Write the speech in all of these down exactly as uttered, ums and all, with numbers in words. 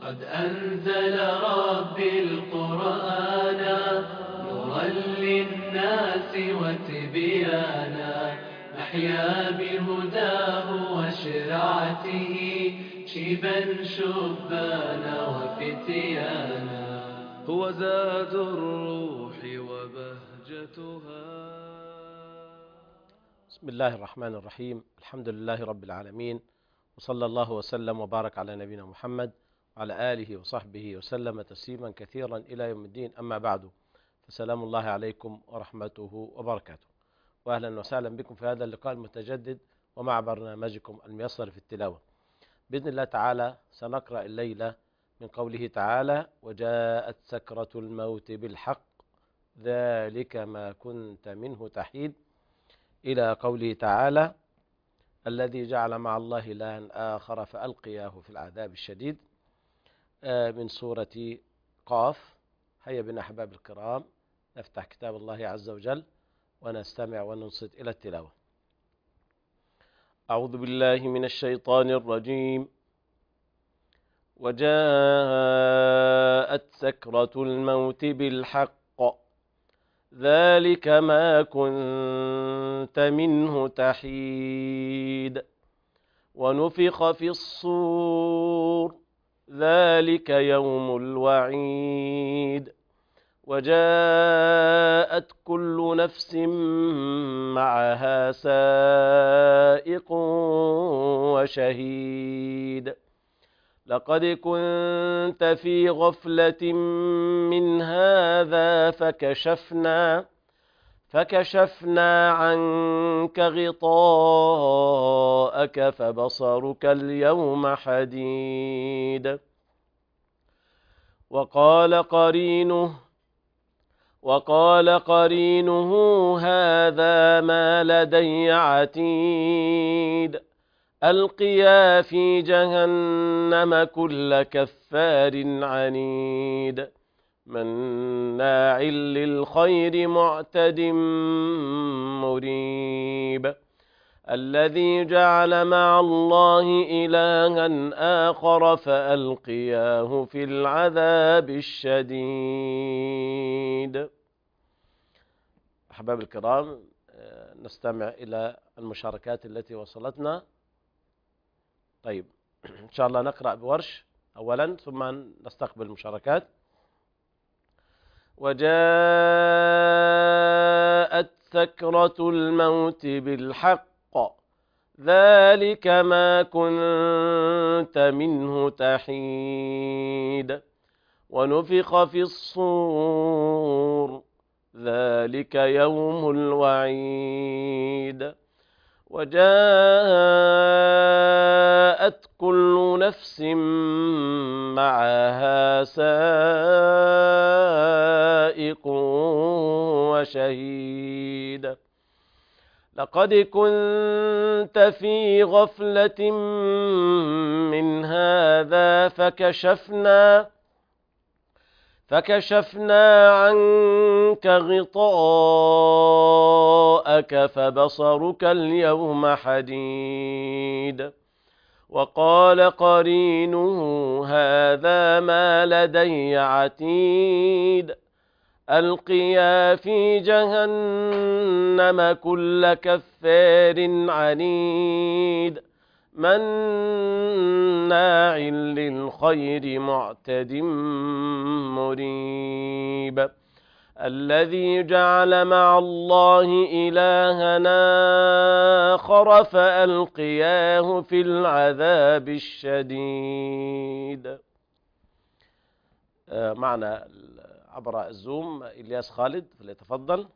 قد أنزل ربي القرآن نورا للناس وتبيانا، نحيا بهداه وشرعته شيبا شبانا وفتيانا. هو زاد الروح وبهجتها. بسم الله الرحمن الرحيم. الحمد لله رب العالمين، وصلى الله وسلم وبارك على نبينا محمد وعلى آله وصحبه وسلم تسليما كثيرا إلى يوم الدين. أما بعد، فسلام الله عليكم ورحمته وبركاته، وأهلا وسهلا بكم في هذا اللقاء المتجدد ومع برنامجكم الميسر في التلاوة. بإذن الله تعالى سنقرأ الليلة من قوله تعالى: وجاءت سكرة الموت بالحق ذلك ما كنت منه تحيد، إلى قوله تعالى: الذي جعل مع الله إلها آخر فألقياه في العذاب الشديد، من سورة قاف. هيا بنا أحباب الكرام نفتح كتاب الله عز وجل ونستمع وننصت إلى التلاوة. أعوذ بالله من الشيطان الرجيم. وجاءت سكرة الموت بالحق ذلك ما كنت منه تحيد، ونفخ في الصور ذلك يوم الوعيد، وجاءت كل نفس معها سائق وشهيد، لقد كنت في غفلة من هذا فكشفنا فكشفنا عنك غطاءك فبصرك اليوم حديد. وقال قرينه وقال قرينه هذا ما لدي عتيد، ألقيا في جهنم كل كفار عنيد، مناع للخير معتد مريب، الذي جعل مع الله إلها آخر فألقياه في العذاب الشديد. أحباب الكرام، نستمع إلى المشاركات التي وصلتنا. طيب، إن شاء الله نقرأ بورش أولا ثم نستقبل المشاركات. وجاءت سكرة الموت بالحق ذلك ما كنت منه تحيد، ونفخ في الصور ذلك يوم الوعيد، وجاءت كل نفس معها سائق وشهيد، لقد كنت في غفلة من هذا فكشفنا فكشفنا عنك غطاءك فبصرك اليوم حديد. وقال قرينه هذا ما لدي عتيد، ألقيا في جهنم كل كفار عنيد، مناع للخير معتد مريب، الذي جعل مع الله إلها آخر فألقياه في العذاب الشديد. معنا عبر الزوم إلياس خالد، فليتفضل.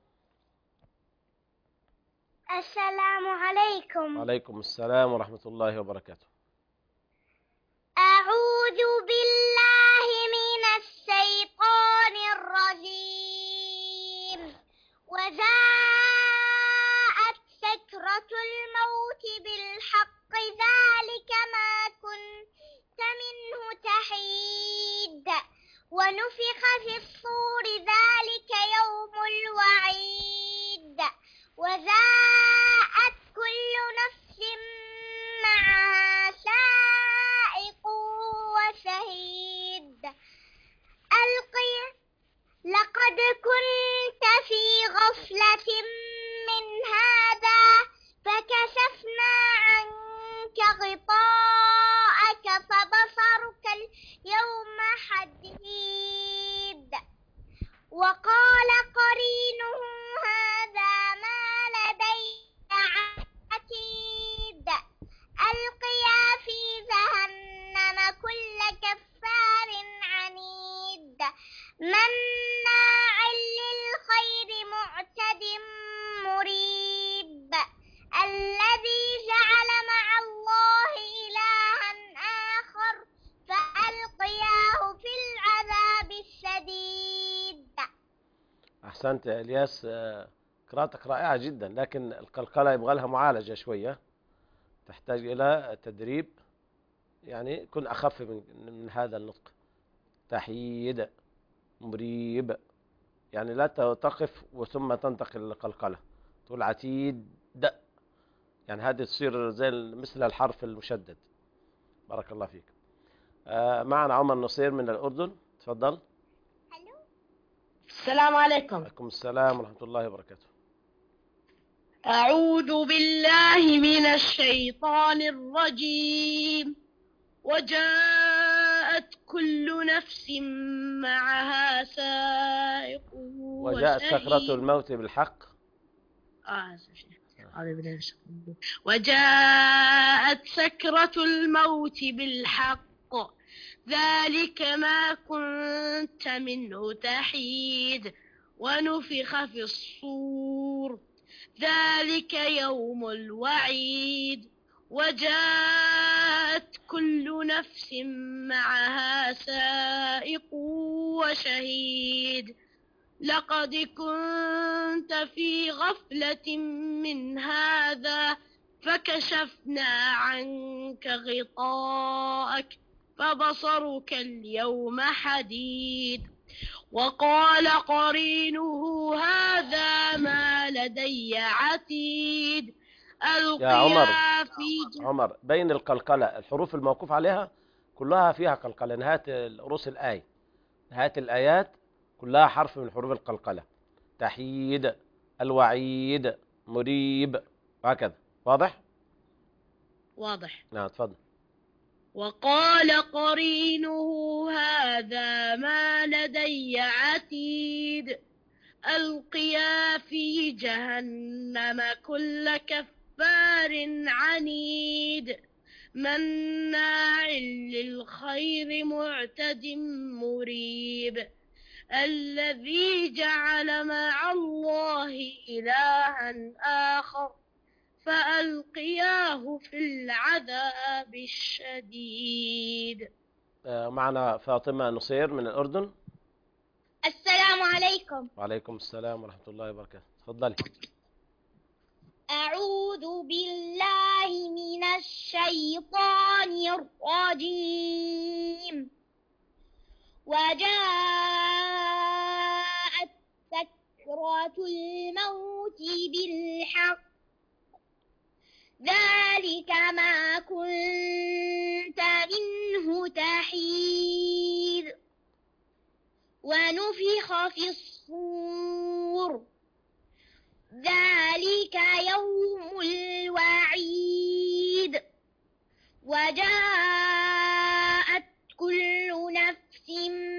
السلام عليكم. وعليكم السلام ورحمة الله وبركاته. أعوذ بالله من الشيطان الرجيم. وجاءت سكرة الموت بالحق ذلك ما كنت منه تحيد، ونفخ في الصور ذلك يوم الوعيد، وجاءت كل نفس معها سائق وشهيد. لقد كنت في غفلة من هذا فكشفنا عنك غطاءك فبصرك اليوم حديد. وقال قرينه هذا ما لدي عتيد. ألقيا في جهنم كل كفار عنيد مناع للخير معتد مريب الذي جعل مع الله إلها آخر فألقياه في العذاب الشديد. أحسنت يا إلياس، قراءتك رائعة جدا، لكن القلقلة يبغى لها معالجة شوية، تحتاج إلى تدريب، يعني كن أخف من, من هذا النطق. تحييد، مريب، يعني لا تقف وثم تنتقل القلقلة، تقول عتيد، يعني هذه تصير زي مثل الحرف المشدد. بارك الله فيك. آه معنا عمر نصير من الأردن، تفضل. السلام عليكم. عليكم السلام ورحمة الله وبركاته. أعوذ بالله من الشيطان الرجيم. وجاءت كل نفس معها سائق وجاءت سكرة الموت بالحق. آه. وجاءت سكرة الموت بالحق ذلك ما كنت منه تحيد ونفخ في الصور ذلك يوم الوعيد. وجاءت كل نفس معها سائق وشهيد لقد كنت في غفلة من هذا فكشفنا عنك غطاءك فبصرك اليوم حديد. وقال قرينه هذا ما لدي عتيد. يا عمر في عمر بين القلقلة الحروف الموقوف عليها كلها فيها قلقلة، نهاية رؤوس الآية، نهاية الآيات كلها حرف من حروف القلقلة. تحييد، الوعيد، مريب، وهكذا. واضح؟ واضح. نعم تفضل. وقال قرينه هذا ما لدي عتيد. ألقيا في جهنم كل كفار عنيد مناع للخير معتد مريب الذي جعل مع الله إلها آخر فألقياه في العذاب الشديد. معنا فاطمة نصير من الأردن. السلام عليكم. وعليكم السلام ورحمة الله وبركاته، تفضلي. أعوذ بالله من الشيطان الرجيم. وجاءت سكرة الموت بالحق ذلك ما كنت منه تحيد ونفخ في الصور ذلك يوم الوعيد. وجاءت كل نفس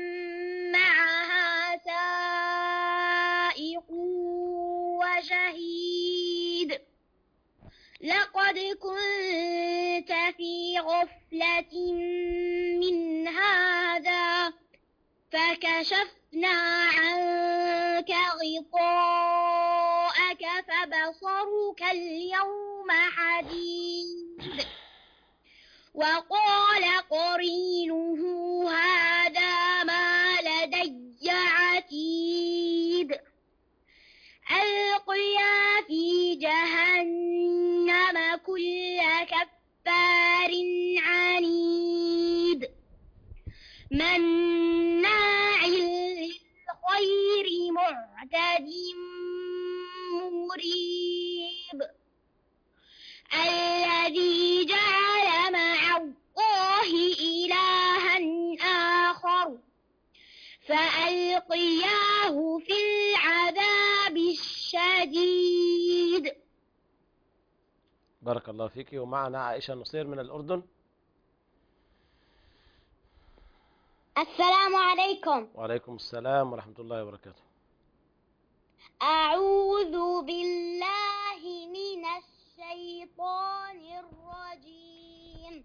معها سائق وشهيد لقد كنت في غفلة من هذا فكشفنا عنك غطاءك فبصرك اليوم حديد. وقال قرينه هذا ما لدي عتيد. ألقيا في جهنم كل كفار عنيد مناع للخير معتد مريب الذي جعل مع الله إلها آخر فألقياه في العذاب الشديد. بارك الله فيك. ومعنا عائشة نصير من الأردن. السلام عليكم. وعليكم السلام ورحمة الله وبركاته. أعوذ بالله من الشيطان الرجيم.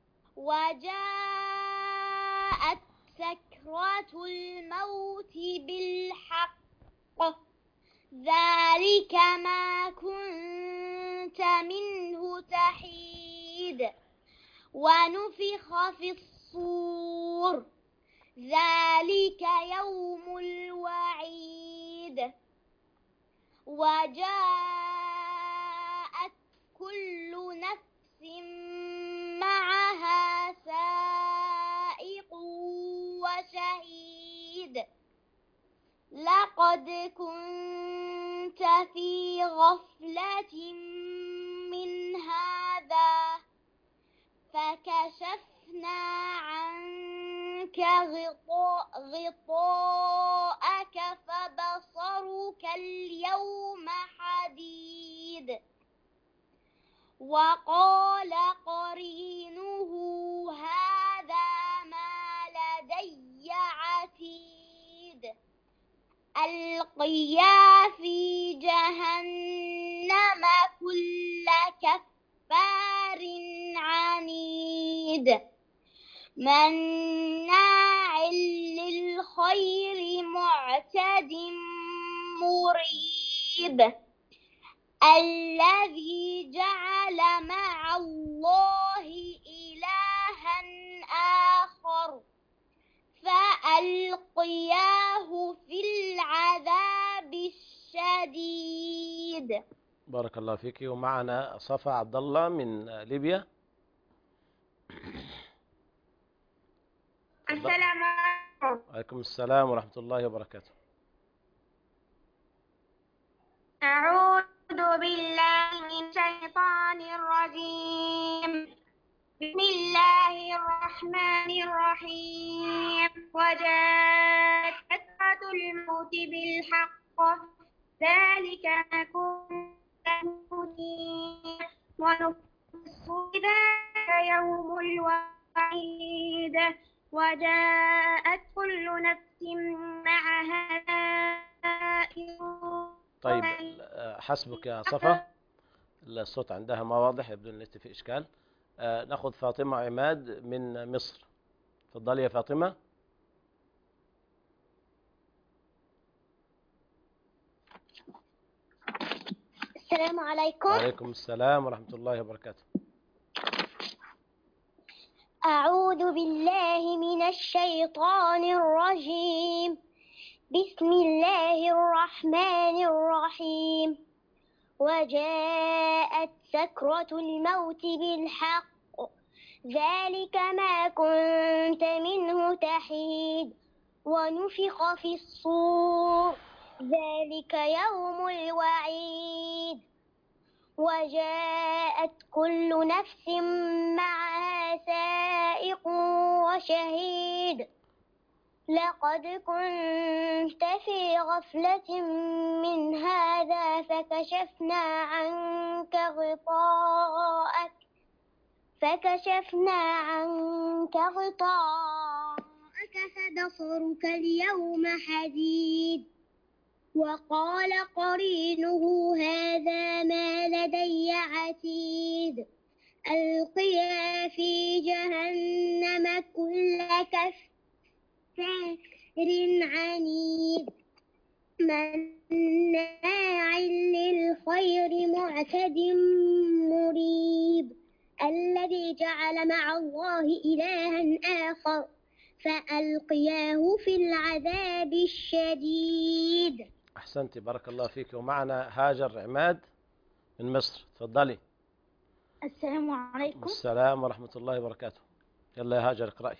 وجاءت سكرة الموت بالحق ذلك ما كنت منه تحيد ونفخ في الصور ذلك يوم الوعيد. وجاءت كل نفس معها سائق وشهيد لقد كنت في غفلة من هذا فكشفنا عنك غطاء غطاءك فبصرك اليوم حديد. وقال قرينه هذا ما لدي عتيد. ألقيا في جهنم كل كفار عنيد مناع للخير معتد مريب. الذي جعل مع الله إلها آخر فألقياه في العذاب الشديد. بارك الله فيك. ومعنا صفا عبد الله من ليبيا. السلام عليكم. وعليكم السلام ورحمة الله وبركاته. أعوذ بالله من الشيطان الرجيم. بسم الله الرحمن الرحيم. وجاءت سكرة الموت بالحق ذلك ما كنت تؤتيه ونفخ ذلك يوم الوعيد. وجاءت كل نفس معها سائق. طيب حسبك يا صفا، الصوت عندها ما واضح، يبدو ان في اشكال. آه ناخذ فاطمة عماد من مصر. تفضلي يا فاطمة. السلام عليكم. وعليكم السلام ورحمة الله وبركاته. أعوذ بالله من الشيطان الرجيم. بسم الله الرحمن الرحيم. وجاءت سكرة الموت بالحق ذلك ما كنت منه تحيد ونفخ في الصور ذلك يوم الوعيد. وجاءت كل نفس معها سائق وشهيد لقد كنت في غفلة من هذا فكشفنا عنك غطاءك فكشفنا عنك غطاءك فبصرك اليوم حديد. وقال قرينه هذا ما لدي عتيد. ألقيا في جهنم كل كفار عنيد مناع للخير معتد مريب. الذي جعل مع الله إلها آخر فألقياه في العذاب الشديد. أحسنتي، بارك الله فيك. ومعنا هاجر عماد من مصر. تفضلي. السلام عليكم. السلام ورحمة الله وبركاته. يلا يا هاجر اقرأي.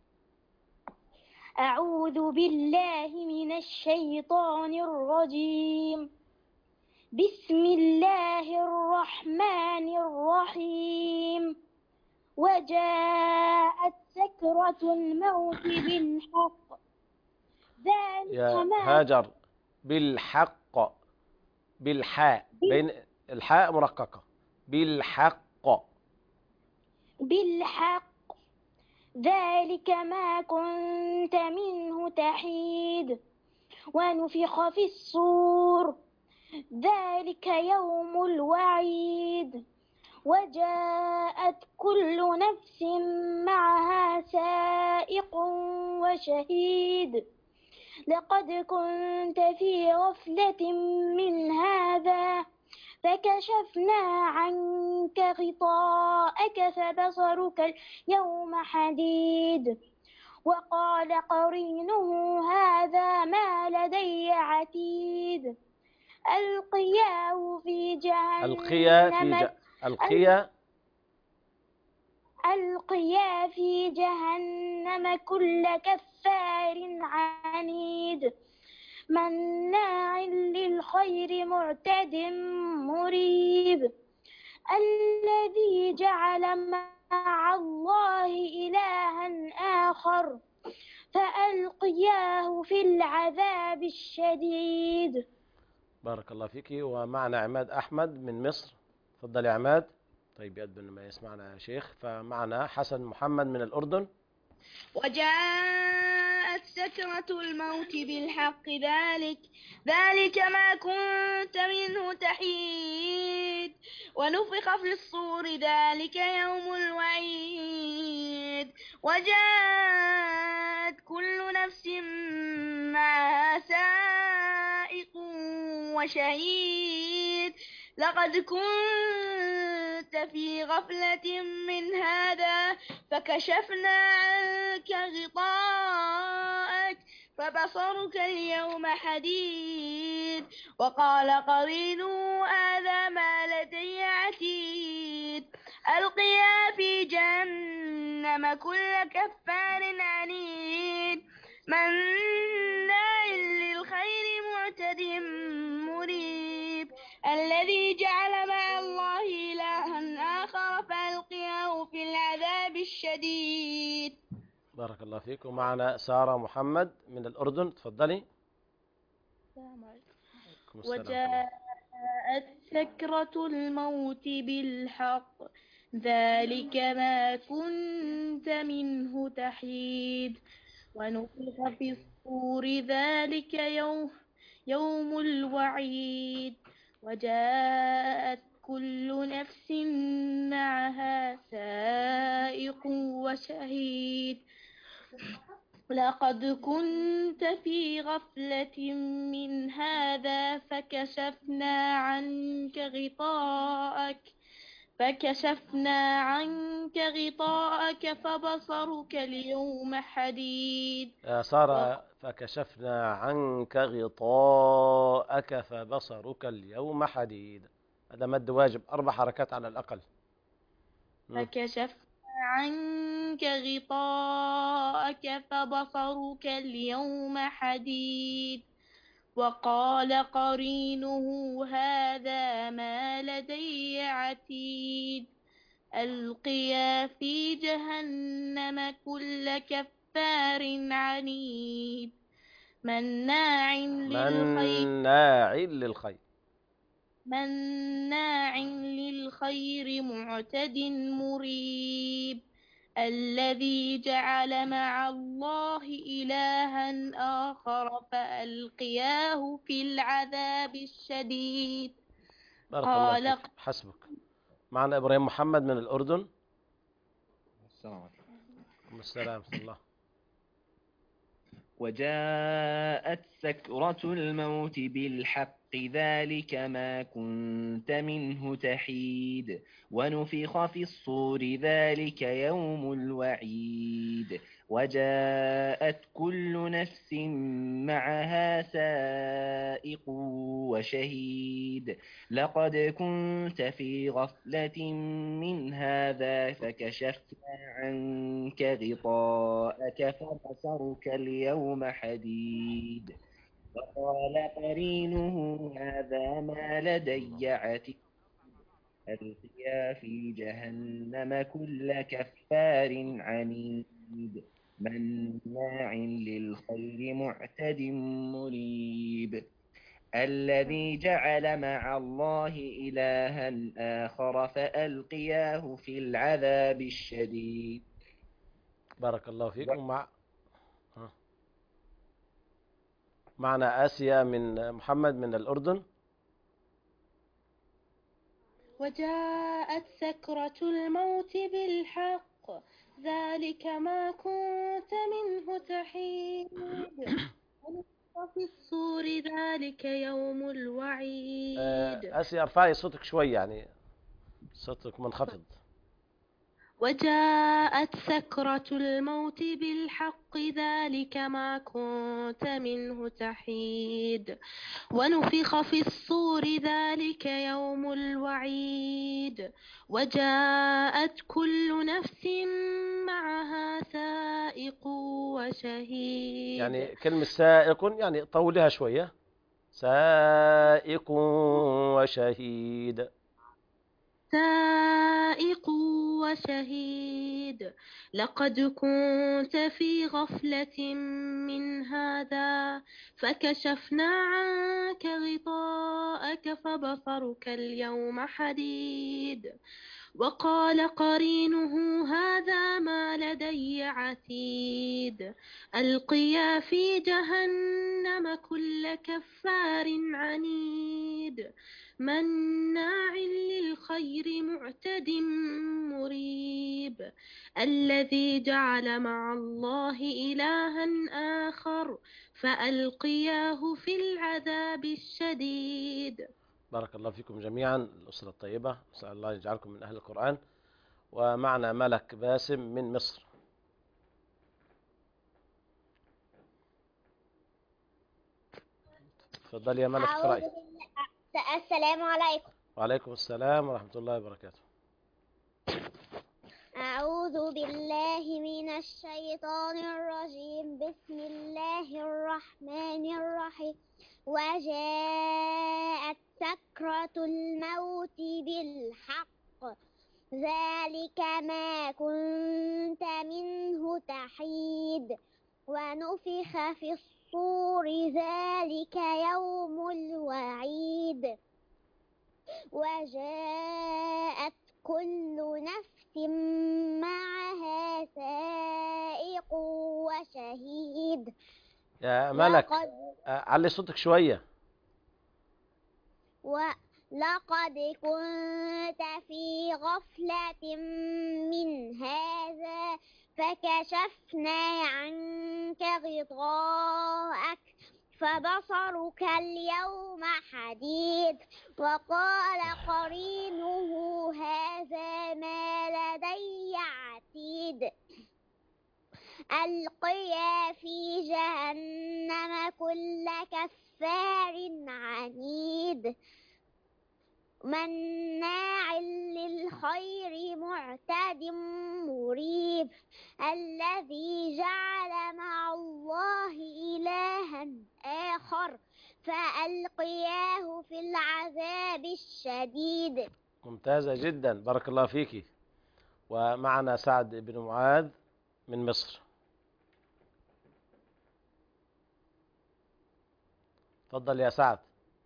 أعوذ بالله من الشيطان الرجيم. بسم الله الرحمن الرحيم. وجاءت سكرة الموت بالحق ذلك يا ما هاجر بالحق، بالحاء، بين الحاء مرققة، بالحق. بالحق ذلك ما كنت منه تحيد ونفخ في الصور ذلك يوم الوعيد وجاءت كل نفس معها سائق وشهيد لقد كنت في غفلة من هذا فكشفنا عنك غطاءك فبصرك اليوم حديد وقال قرينه هذا ما لدي عتيد ألقياه في القيا في جهنم ج... القيا ألقيا في جهنم كل كفار عنيد مناع للخير معتد مريب الذي جعل مع الله إلها آخر فألقياه في العذاب الشديد. بارك الله فيك. ومعنا عماد أحمد من مصر. تفضل يا عماد. طيب يبدو أن ما يسمعنا يا شيخ. فمعنا حسن محمد من الأردن. وجاءت سكرة الموت بالحق ذلك ذلك ما كنت منه تحيد ونفخ في الصور ذلك يوم الوعيد وجاءت كل نفس معها سائق وشهيد لقد كنت في غفلة من هذا فكشفنا عنك غطاءك فبصرك اليوم حديد وقال قرينه هذا ما لدي عتيد ألقيا في جهنم كل كفار عنيد مناع للخير معتد مريب الذي جعل مع الله إلها آخر فألقياه في العذاب الشديد. بارك الله فيك. ومعنا سارة محمد من الأردن. تفضلي. السلام عليكم. وجاءت سكرة الموت بالحق ذلك ما كنت منه تحيد ونفخ في الصور ذلك يوم يوم الوعيد وجاءت كل نفس معها سائق وشهيد لقد كنت في غفلة من هذا فكشفنا عنك غطاءك فكشفنا عنك غطاءك فبصرك اليوم حديد. يا سارة فكشفنا عنك غطاءك فبصرك اليوم حديد. هذا مد واجب، أربع حركات على الأقل. فكشفنا عنك غطاءك فبصرك اليوم حديد وقال قرينه هذا ما لدي عتيد ألقيا في جهنم كل كفار عنيد مناع للخير مناع للخير مناع للخير معتد مريب الذي جعل مع الله إلها آخر فألقياه في العذاب الشديد. بارك الله فيك. حسبك. معنا إبراهيم محمد من الأردن. السلام عليكم. السلام ورحمة الله. وجاءت سكرة الموت بالحق ذلك ما كنت منه تحيد ونفخ في الصور ذلك يوم الوعيد وجاءت كل نفس معها سائق وشهيد لقد كنت في غفلة من هذا فكشفنا عنك غطاءك فبصرك اليوم حديد وقال قرينه هذا ما لدي عتيد ألقيا في جهنم كل كفار عنيد مناع للخير معتد مريب الذي جعل مع الله إلها آخر فألقياه في العذاب الشديد. بارك الله فيكم. مع معنا آسيا من محمد من الأردن. وجاءت سكرة الموت بالحق ذلك ما كنت منه تحيد ونفخ في الصور ذلك يوم الوعيد. آسيا ارفعي صوتك شوي، يعني صوتك منخفض. وجاءت سكرة الموت بالحق ذلك ما كنت منه تحيد ونفخ في الصور ذلك يوم الوعيد وجاءت كل نفس معها سائق وشهيد. يعني كلمة سائق يعني طولها شوية. سائق وشهيد. سائق وشهيد لقد كنت في غفلة من هذا فكشفنا عنك غطاءك فبصرك اليوم حديد وقال قرينه هذا ما لدي عتيد ألقيا في جهنم كل كفار عنيد مناع للخير معتد مريب الذي جعل مع الله إلها آخر فألقياه في العذاب الشديد. بارك الله فيكم جميعا الأسرة الطيبة، نسأل الله يجعلكم من أهل القرآن. ومعنا ملك باسم من مصر. تفضل يا ملك اقرأي. السلام عليكم. وعليكم السلام ورحمة الله وبركاته. أعوذ بالله من الشيطان الرجيم. بسم الله الرحمن الرحيم. وجاءت سكرة الموت بالحق ذلك ما كنت منه تحيد ونفخ في الصور ذلك يوم الوعيد وجاءت كل نفس معها سائق وشهيد. يا ملك علي صوتك شوية. ولقد كنت في غفلة من هذا فكشفنا عنك غطاءك فبصرك اليوم حديد وقال قرينه هذا ما لدي عتيد ألقيا في جهنم كل كفار عنيد مناع للخير معتد مريب الذي جعل مع الله إلها آخر فألقياه في العذاب الشديد. ممتازة جدا، بارك الله فيك. ومعنا سعد بن معاذ من مصر. تفضل يا سعد.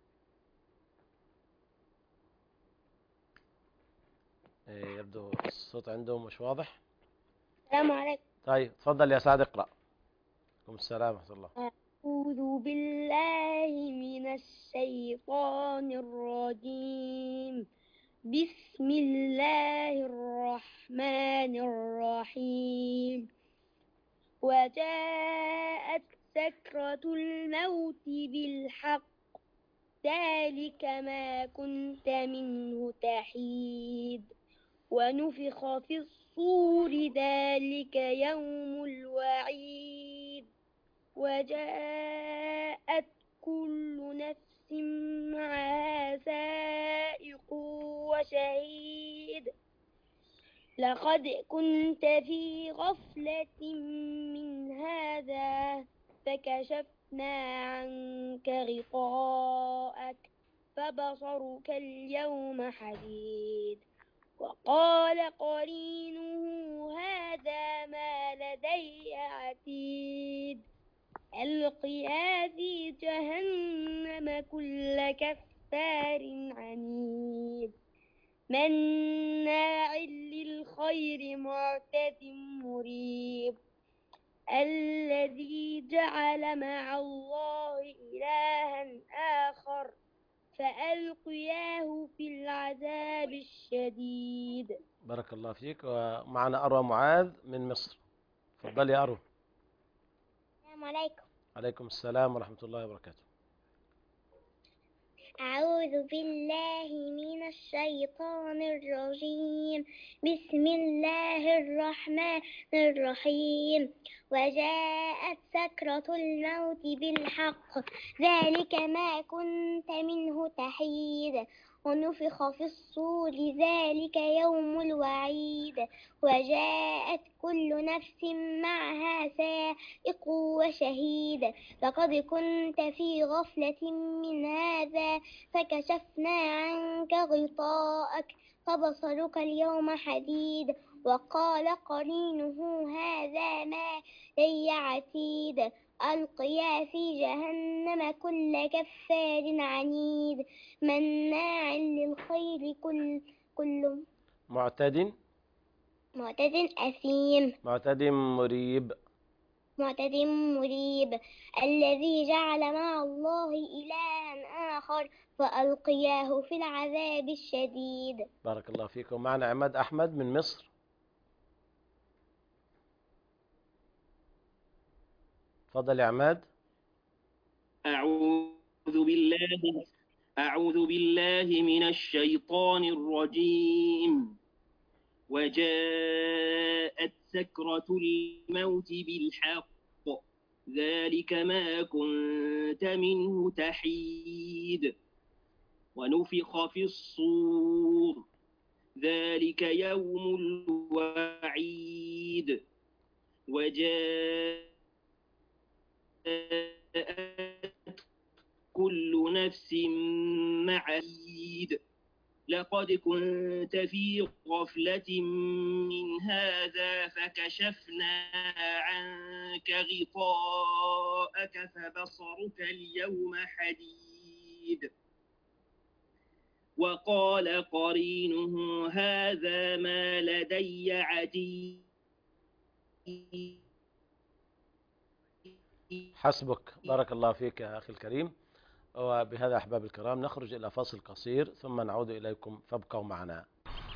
يبدو الصوت عندهم مش واضح. السلام عليكم. طيب تفضل يا سعد اقرأ. عليكم السلام ورحمة الله. أعوذ بالله من الشيطان الرجيم. بسم الله الرحمن الرحيم. وجاءت سكرة الموت بالحق ذلك ما كنت منه تحيد ونفخ في الصور ذلك يوم الوعيد وجاءت كل نفس معها سائق وشهيد لقد كنت في غفلة من هذا فكشفنا عنك غطاءك فبصرك اليوم حديد وقال قرينه هذا ما لدي لدي عتيد ألقيا في جهنم كل كفار عنيد مناع للخير معتد مريب الذي جعل مع الله إلها آخر فألقياه في العذاب الشديد. بارك الله فيك. ومعنا أروى معاذ من مصر. تفضل يا أروى. السلام عليكم. عليكم السلام ورحمة الله وبركاته. أعوذ بالله من الشيطان الرجيم بسم الله الرحمن الرحيم وجاءت سكرة الموت بالحق ذلك ما كنت منه تحيد ونفخ في الصور ذلك يوم الوعيد وجاءت كل نفس معها سائق وشهيد لقد كنت في غفلة من هذا فكشفنا عنك غطاءك فبصرك اليوم حديد وقال قرينه هذا ما لي عتيد ألقيا في جهنم كل كفار عنيد مناع للخير كل كل معتد معتد أثيم معتد مريب معتد مريب الذي جعل مع الله إلها آخر فألقياه في العذاب الشديد. بارك الله فيكم. معنا عماد أحمد من مصر. تفضل يا عماد. أعوذ بالله أعوذ بالله من الشيطان الرجيم وجاءت سكرة الموت بالحق ذلك ما كنت منه تحيد ونفخ في الصور ذلك يوم الوعيد وجاءت كل نفس معيد لقد كنت في غفلة من هذا فكشفنا عنك غطاءك فبصرك اليوم حديد وقال قرينه هذا ما لدي عتيد. حسبك. بارك الله فيك يا أخي الكريم. وبهذا أحباب الكرام نخرج إلى فاصل قصير ثم نعود إليكم فابقوا معنا.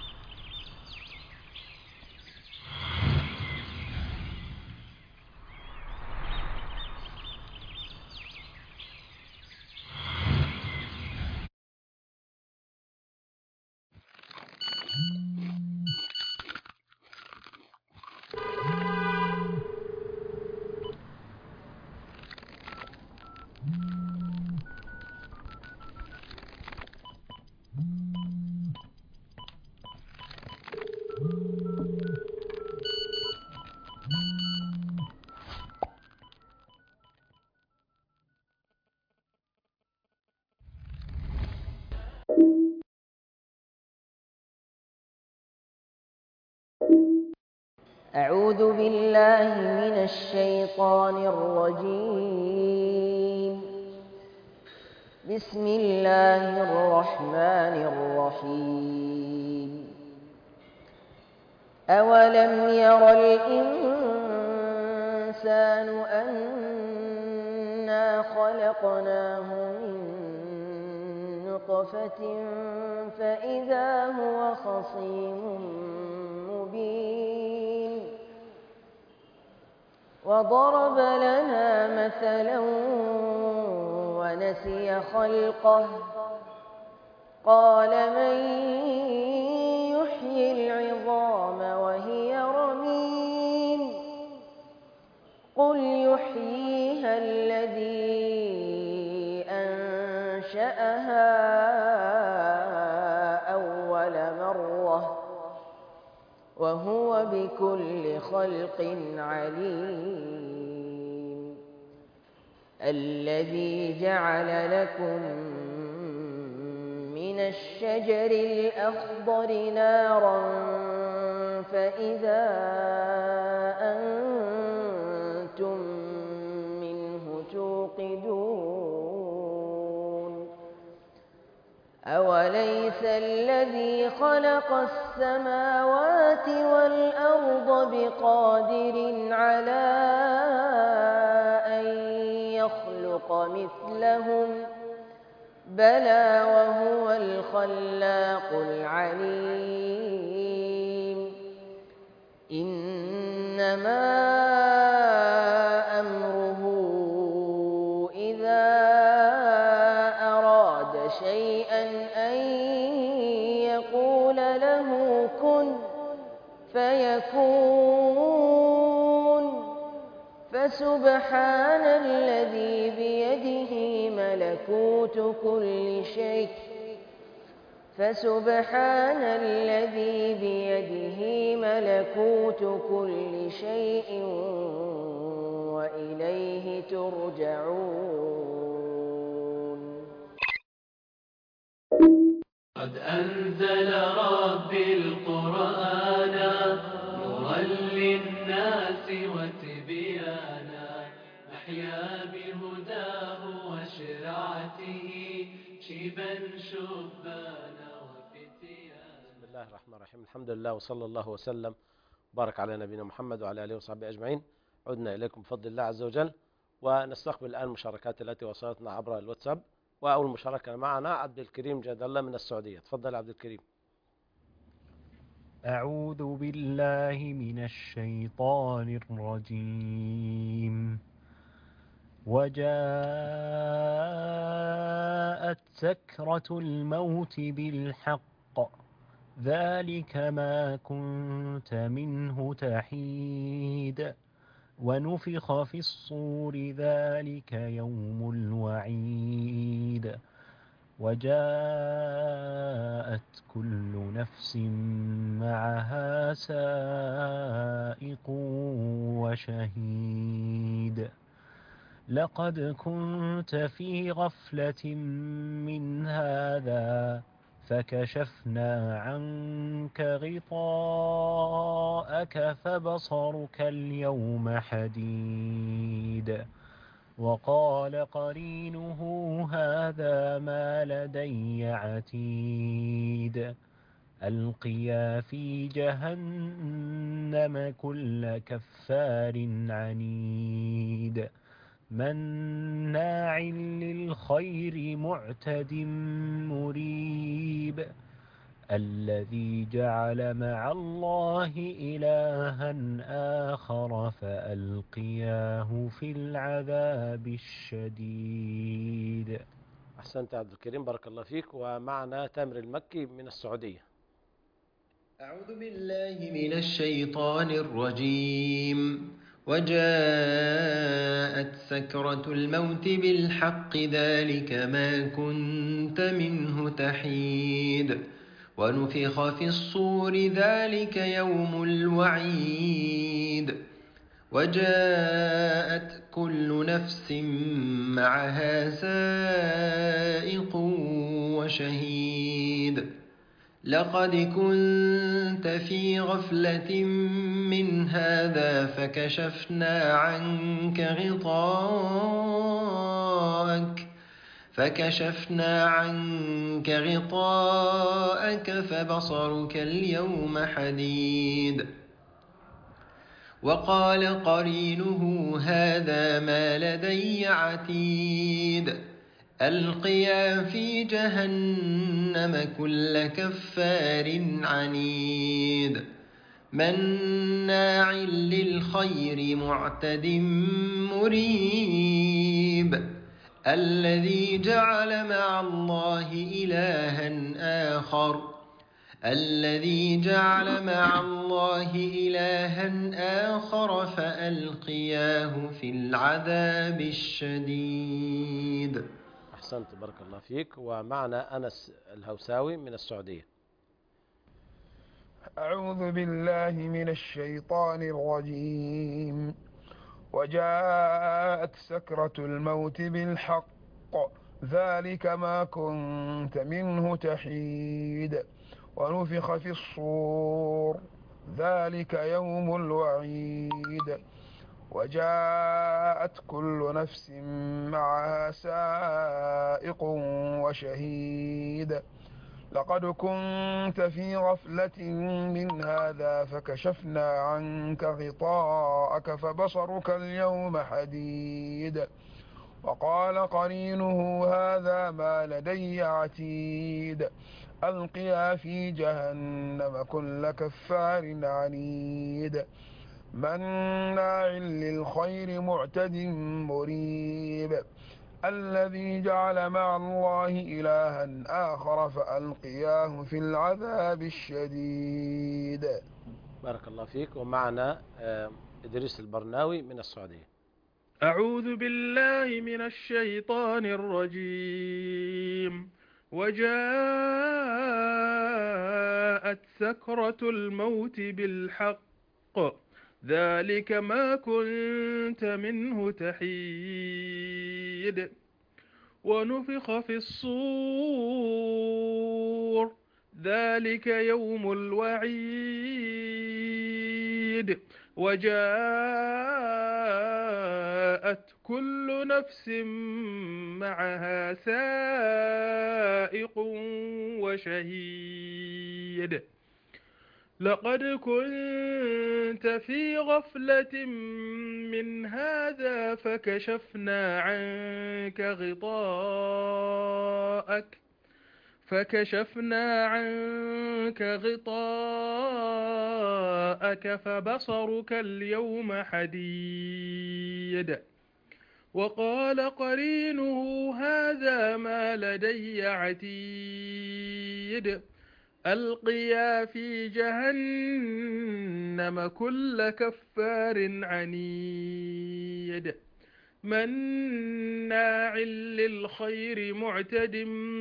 أعوذ بالله من الشيطان الرجيم بسم الله الرحمن الرحيم أولم ير الإنسان أنا خلقناه من نطفة فإذا هو خصيم مبين وضرب لنا مثلا ونسي خلقه قال من يحيي العظام وهي رميم قل يحييها الذي أنشأها أول مرة وهو بكل خلق عليم الذي جعل لكم من الشجر الأخضر نارا فإذا أنتم يوقدون أوليس الذي خلق السماوات والأرض بقادر على أن يخلق مثلهم بلى وهو الخلاق العليم إنما أمره إذا أراد شيئا أن يقول له كن فيكون فسبحان الذي بيده ملكوت كل شيء فسبحان الذي بيده ملكوت كل شيء وإليه ترجعون. قد أنزل ربي القرآن نورا للناس وتبيانا نحيا بهداه وشرعته شيبا شبانا وفتيانا. بسم الله الرحمن الرحيم. الحمد لله وصلى الله وسلم وبارك على نبينا محمد وعلى آله وصحبه أجمعين. عدنا إليكم بفضل الله عز وجل، ونستقبل الآن المشاركات التي وصلتنا عبر الواتساب. وأول مشاركة معنا عبد الكريم جاد الله من السعودية. تفضل عبد الكريم. أعوذ بالله من الشيطان الرجيم. وجاءت سكرة الموت بالحق ذلك ما كنت منه تحيد ونفخ في الصور ذلك يوم الوعيد وجاءت كل نفس معها سائق وشهيد لقد كنت في غفلة من هذا فكشفنا عنك غطاءك فبصرك اليوم حديد وقال قرينه هذا ما لدي عتيد ألقيا في جهنم كل كفار عنيد مناع للخير معتد مريب الذي جعل مع الله إلها آخر فألقياه في العذاب الشديد. أحسنت عبد الكريم، بارك الله فيك. ومعنا تامر المكي من السعودية. أعوذ بالله من الشيطان الرجيم. وجاءت سكرة الموت بالحق ذلك ما كنت منه تحيد ونفخ في الصور ذلك يوم الوعيد وجاءت كل نفس معها سائق وشهيد لقد كنت في غفلة من هذا فكشفنا عنك غطاءك فكشفنا عنك غطاءك فبصرك اليوم حديد وقال قرينه هذا ما لدي عتيد ألقيا في جهنم كل كفار عنيد مناع للخير معتد مريب الذي جعل مع الله إلها آخر الذي جعل مع الله إلها آخر فألقياه في العذاب الشديد. أحسنت، بارك الله فيك. ومعنا أنس الهوساوي من السعودية. أعوذ بالله من الشيطان الرجيم. وجاءت سكرة الموت بالحق ذلك ما كنت منه تحيد ونفخ في الصور ذلك يوم الوعيد وجاءت كل نفس معها سائق وشهيد لقد كنت في غفلة من هذا فكشفنا عنك غطاءك فبصرك اليوم حديد وقال قرينه هذا ما لدي عتيد ألقيا في جهنم كل كفار عنيد مناع للخير معتد مريب الذي جعل مع الله إلها آخر فألقياه في العذاب الشديد. بارك الله فيك. ومعنا آه، إدريس البرناوي من السعودية. أعوذ بالله من الشيطان الرجيم. وجاءت سكرة الموت بالحق ذلك ما كنت منه تحيد ونفخ في الصور ذلك يوم الوعيد وجاءت كل نفس معها سائق وشهيد لقد كنت في غفلة من هذا فكشفنا عنك غطاءك فكشفنا عنك غطاءك فبصرك اليوم حديد وقال قرينه هذا ما لدي عتيد ألقيا في جهنم كل كفار عنيد مناع للخير معتد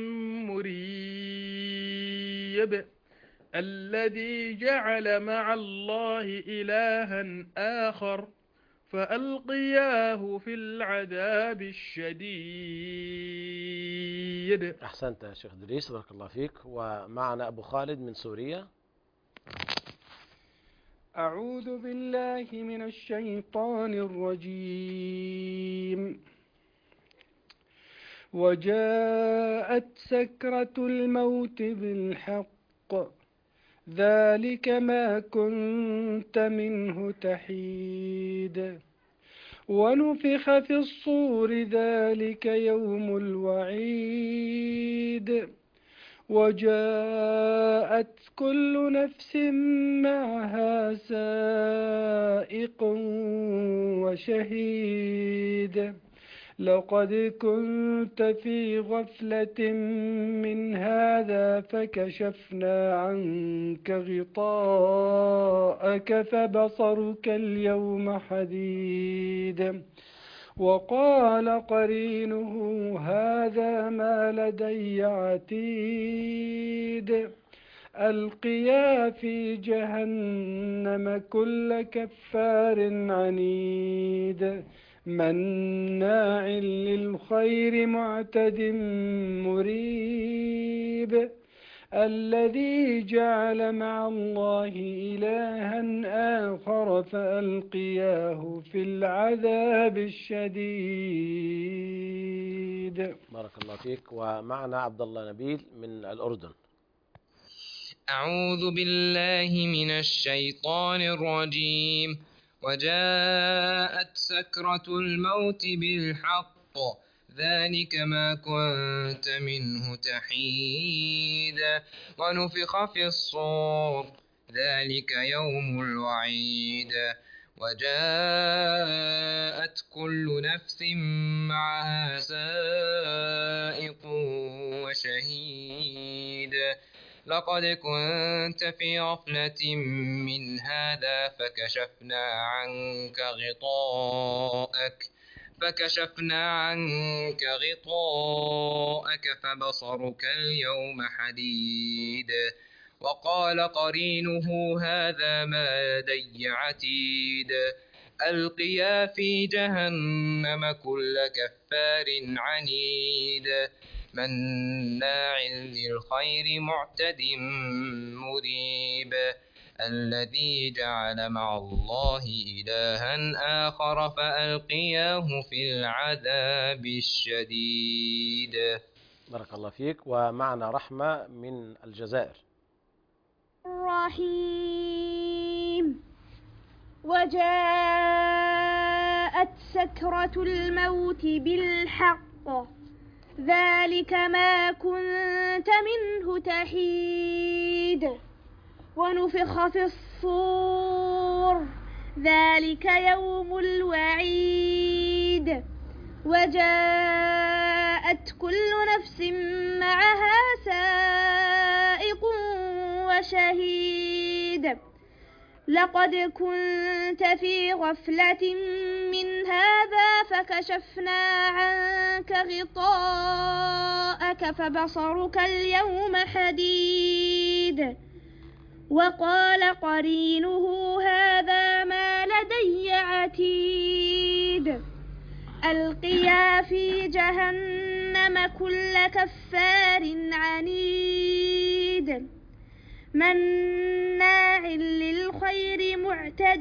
مريب الذي جعل مع الله إلها آخر فألقياه في العذاب الشديد. أحسنت يا شيخ إدريس بارك الله فيك. ومعنا أبو خالد من سوريا. أعوذ بالله من الشيطان الرجيم. وجاءت سكرة الموت بالحق ذلك ما كنت منه تحيد ونفخ في الصور ذلك يوم الوعيد وجاءت كل نفس معها سائق وشهيد لقد كنت في غفلة من هذا فكشفنا عنك غطاءك فبصرك اليوم حديد وقال قرينه هذا ما لدي عتيد ألقيا في جهنم كل كفار عنيد مناع للخير معتد مريب الذي جعل مع الله إلها آخر فألقياه في العذاب الشديد. بارك الله فيك. ومعنا عبد الله نبيل من الأردن. أعوذ بالله من الشيطان الرجيم. وجاءت سكرة الموت بالحق ذلك ما كنت منه تحيد ونفخ في الصور ذلك يوم الوعيد وجاءت كل نفس معها سائق وشهيد لقد كنت في غفلة من هذا فكشفنا عنك غطاءك فكشفنا عنك غطاءك فبصرك اليوم حديد وقال قرينه هذا ما لدي عتيد ألقيا في جهنم كل كفار عنيد مناع للخير معتد مريب الذي جعل مع الله إلها آخر فألقياه في العذاب الشديد. بارك الله فيك. ومعنا رحمة من الجزائر. الرحيم. وجاءت سكرة الموت بالحق ذلك ما كنت منه تحيد ونفخ في الصور ذلك يوم الوعيد وجاءت كل نفس معها سائق وشهيد لقد كنت في غفلة من هذا فكشفنا عنك غطاءك فبصرك اليوم حديد وقال قرينه هذا ما لدي عتيد ألقيا في جهنم كل كفار عنيد مناع للخير معتد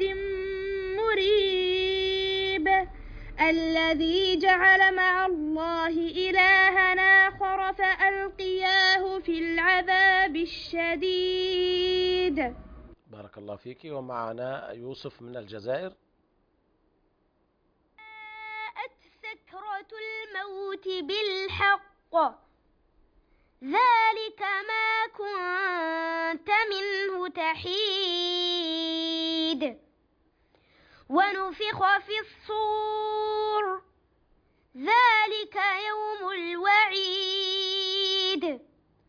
مريب الذي جعل مع الله إلها آخر فألقياه في العذاب الشديد. بارك الله فيك. ومعنا يوسف من الجزائر. جاءت سكرة الموت بالحق ذلك ما كنت منه تحيد ونفخ في الصور ذلك يوم الوعيد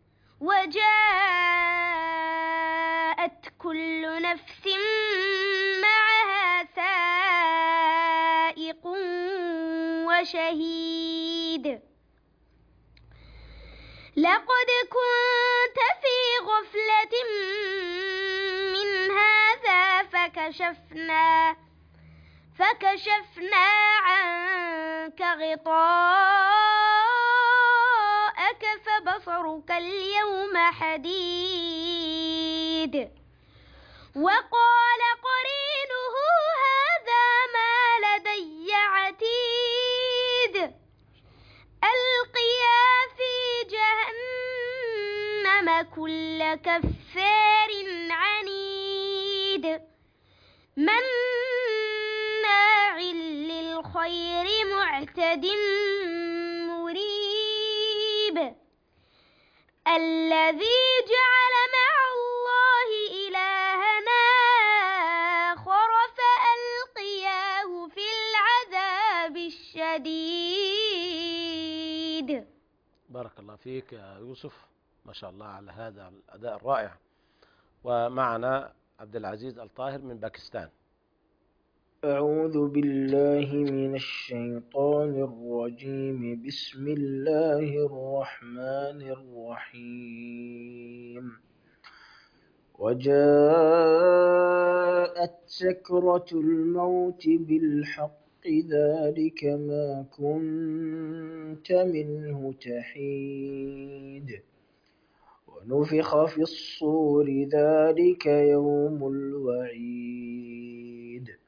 وجاءت كل نفس معها سائق وشهيد لقد كنت في غفلة من هذا فكشفنا فكشفنا عنك غطاءك فبصرك اليوم حديد وقال قرينه هذا ما لدي عتيد ألقيا في جهنم كل كفار عنيد مناع للخير معتد مريب الذي جعل مع الله إلها آخر فألقياه في العذاب الشديد. بارك الله فيك يا يوسف، ما شاء الله على هذا الأداء الرائع. ومعنا عبد العزيز الطاهر من باكستان. أعوذ بالله من الشيطان الرجيم بسم الله الرحمن الرحيم وجاءت سكرة الموت بالحق ذلك ما كنت منه تحيد ونفخ في الصور ذلك يوم الوعيد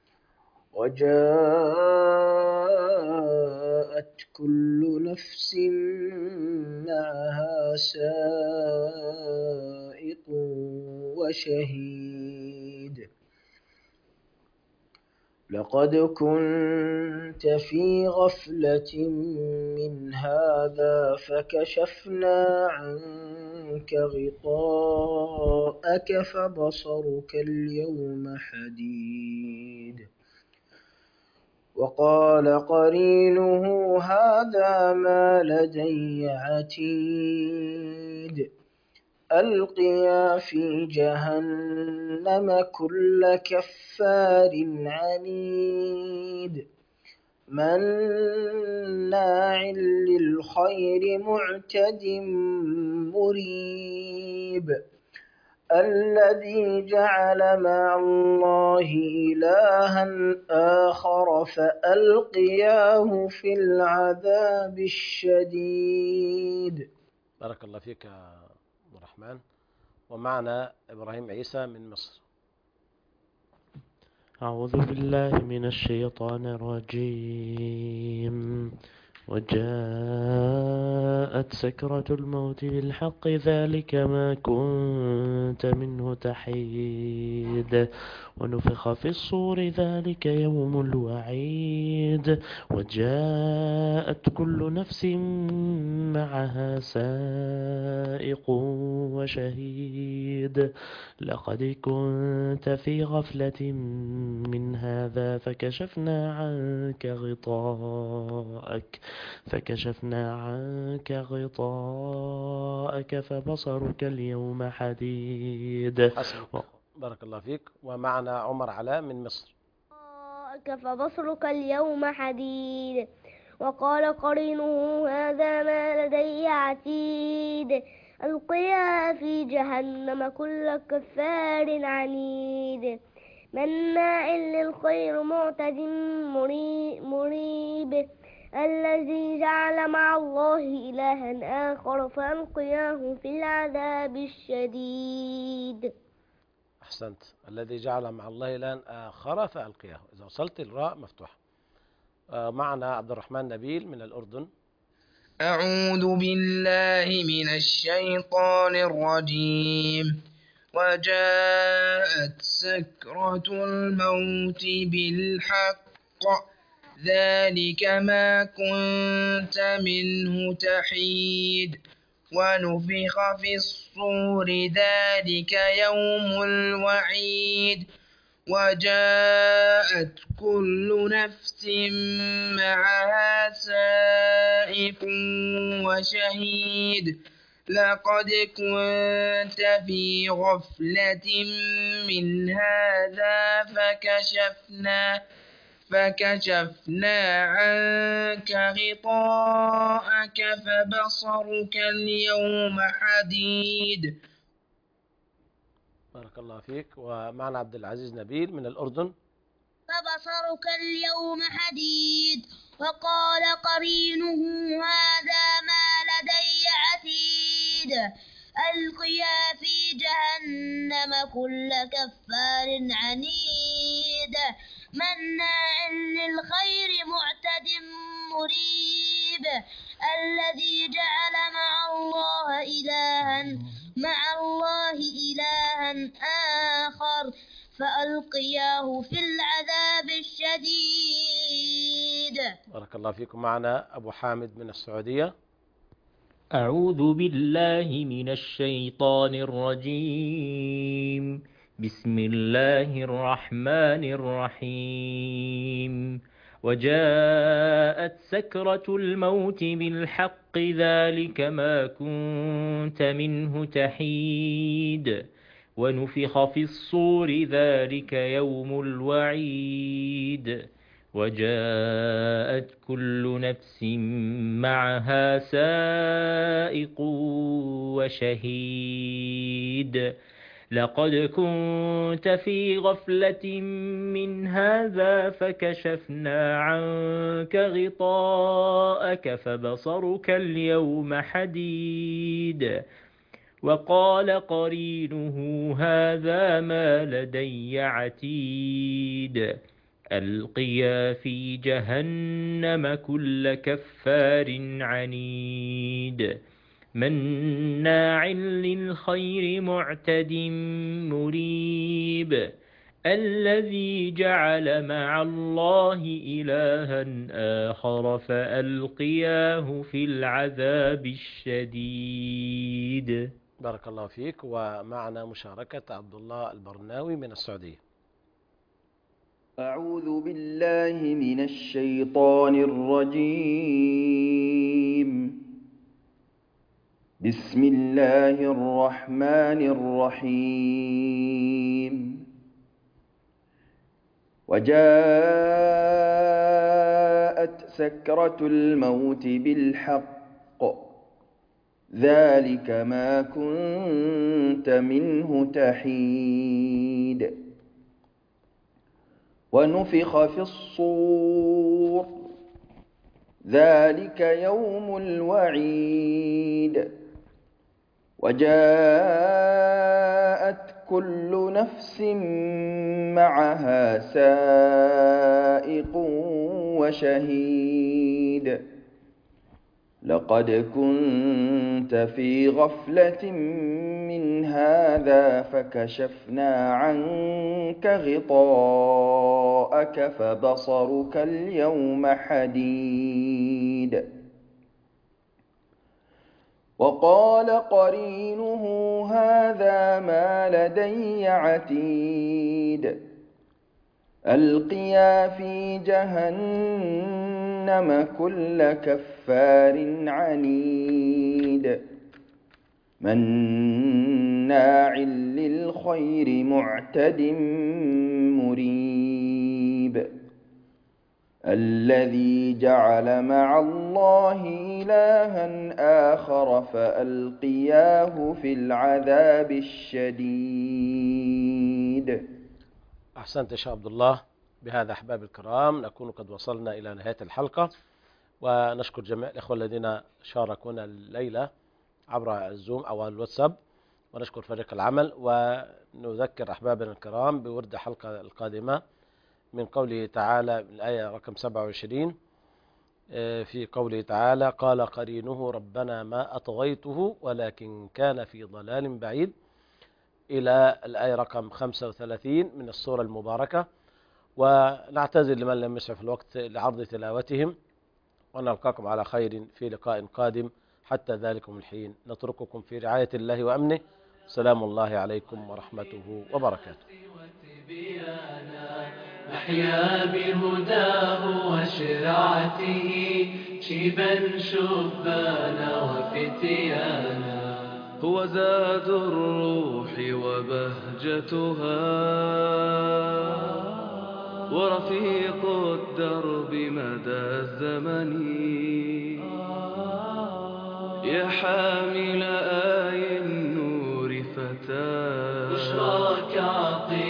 وجاءت كل نفس معها سائق وشهيد لقد كنت في غفلة من هذا فكشفنا عنك غطاءك فبصرك اليوم حديد وقال قرينه هذا ما لدي عتيد ألقيا في جهنم كل كفار عنيد مناع للخير معتد مريب الذي جعل مع الله إلها آخر فألقياه في العذاب الشديد. بارك الله فيك يا عبد الرحمن. ومعنا إبراهيم عيسى من مصر. أعوذ بالله من الشيطان الرجيم. وجاءت سكرة الموت بالحق ذلك ما كنت منه تحيد ونفخ في الصور ذلك يوم الوعيد وجاءت كل نفس معها سائق وشهيد لقد كنت في غفلة من هذا فكشفنا عنك غطاءك فكشفنا عنك غطاءك فبصرك اليوم حديد. حسنك. بارك الله فيك. ومعنا عمر علاء من مصر. فبصرك اليوم حديد وقال قرينه هذا ما لدي عتيد ألقيا في جهنم كل كفار عنيد مناع للخير معتد مريب الذي جعل مع الله إلها آخر فألقياه في العذاب الشديد. أحسنت. الذي جعل مع الله إلها آخر فألقياه. إذا وصلت الراء مفتوحة. معنا عبد الرحمن نبيل من الأردن. أعوذ بالله من الشيطان الرجيم. وجاءت سكرة الموت بالحق ذلك ما كنت منه تحيد ونفخ في الصور ذلك يوم الوعيد وجاءت كل نفس معها سائق وشهيد لقد كنت في غفلة من هذا فكشفنا فكشفنا عنك غطاءك فبصرك اليوم حديد. بارك الله فيك. ومعنا عبد العزيز نبيل من الأردن. فبصرك اليوم حديد وقال قرينه هذا ما لدي عتيد ألقيا في جهنم كل كفار عنيد مناع للخير معتد مريب الذي جعل مع الله إلها مع الله إلها آخر فألقياه في العذاب الشديد. بارك الله فيكم. معنا أبو حامد من السعودية. أعوذ بالله من الشيطان الرجيم. بسم الله الرحمن الرحيم. وجاءت سكرة الموت بالحق ذلك ما كنت منه تحيد ونفخ في الصور ذلك يوم الوعيد وجاءت كل نفس معها سائق وشهيد لقد كنت في غفلة من هذا فكشفنا عنك غطاءك فبصرك اليوم حديد وقال قرينه هذا ما لدي عتيد ألقيا في جهنم كل كفار عنيد مناع للخير معتد مريب الذي جعل مع الله إلها آخر فألقياه في العذاب الشديد. بارك الله فيك. ومعنا مشاركة عبد الله البرناوي من السعودية. أعوذ بالله من الشيطان الرجيم. بسم الله الرحمن الرحيم. وجاءت سكرة الموت بالحق ذلك ما كنت منه تحيد ونفخ في الصور ذلك يوم الوعيد وجاءت كل نفس معها سائق وشهيد لقد كنت في غفلة من هذا فكشفنا عنك غطاءك فبصرك اليوم حديد وقال قرينه هذا ما لدي عتيد ألقيا في جهنم كل كفار عنيد مناع للخير معتد مريب الذي جعل مع الله إلها آخر فألقياه في العذاب الشديد. أحسنت يا شيخ عبد الله. بهذا أحباب الكرام نكون قد وصلنا إلى نهاية الحلقة، ونشكر جميع الإخوة الذين شاركونا الليلة عبر الزوم أو الواتساب، ونشكر فريق العمل، ونذكر أحبابنا الكرام بورد الحلقة القادمة من قوله تعالى الآية رقم سبعة وعشرين في قوله تعالى قال قرينه ربنا ما أطغيته ولكن كان في ضلال بعيد إلى الآية رقم خمسة وثلاثين من السورة المباركة. ونعتذر لمن لم يسعف الوقت لعرض تلاوتهم، ونلقاكم على خير في لقاء قادم. حتى ذلكم الحين نترككم في رعاية الله وأمنه. سلام الله عليكم ورحمته وبركاته. نحيا بهداه وشرعته شيبا شبانا وفتيانا. هو زاد الروح وبهجتها ورفيق الدرب مدى الزمن. يا حامل آي النور فتاه بشراك عطية